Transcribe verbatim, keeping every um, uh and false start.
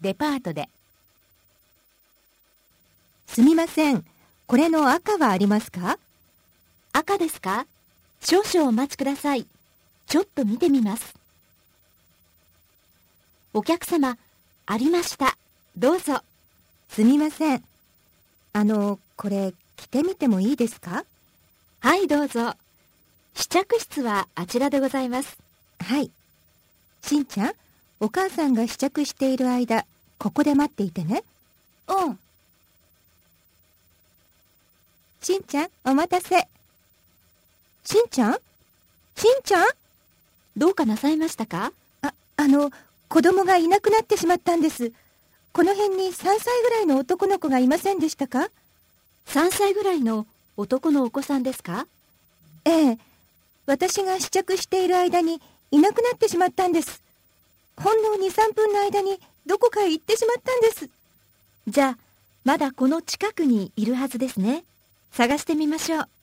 デパートで。 すみません。これの赤はありますか？ 赤ですか？少々お待ちください。ちょっと見てみます。お客様、ありました。どうぞ。 すみません。あの、これ着てみてもいいですか？ はい、どうぞ。試着室はあちらでございます。 はい。しんちゃん、お母さんが試着している間、ここで待っていてね。 うん。 しんちゃん、お待たせ。しんちゃん？しんちゃん？ どうかなさいましたか？ あ、あの、子供がいなくなってしまったんです。この辺にさんさいぐらいの男の子がいませんでしたか？ さんさいぐらいの男のお子さんですか？ ええ。私が試着している間にいなくなってしまったんです。ほんのに、さんぷんの間にどこかへ行ってしまったんです。 じゃあ、まだこの近くにいるはずですね。探してみましょう。